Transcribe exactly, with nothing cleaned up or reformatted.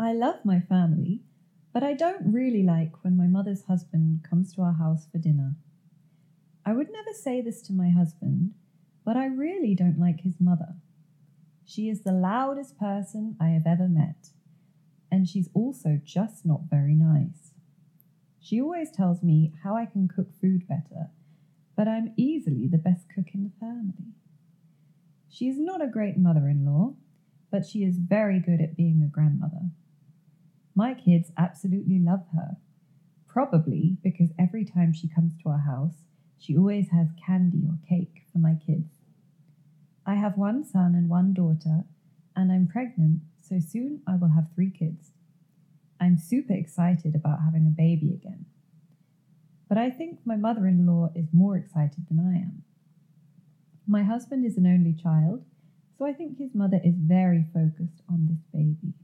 I love my family, but I don't really like when my mother's husband comes to our house for dinner. I would never say this to my husband, but I really don't like his mother. She is the loudest person I have ever met, and she's also just not very nice. She always tells me how I can cook food better, but I'm easily the best cook in the family. She is not a great mother-in-law, but she is very good at being a grandmother. My kids absolutely love her, probably because every time she comes to our house, she always has candy or cake for my kids. I have one son and one daughter, and I'm pregnant, so soon I will have three kids. I'm super excited about having a baby again. But I think my mother-in-law is more excited than I am. My husband is an only child, so I think his mother is very focused on this baby.